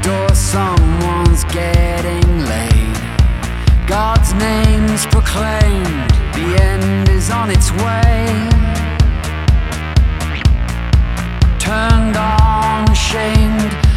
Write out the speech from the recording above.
door, someone's getting laid. God's name's proclaimed, the end is on its way.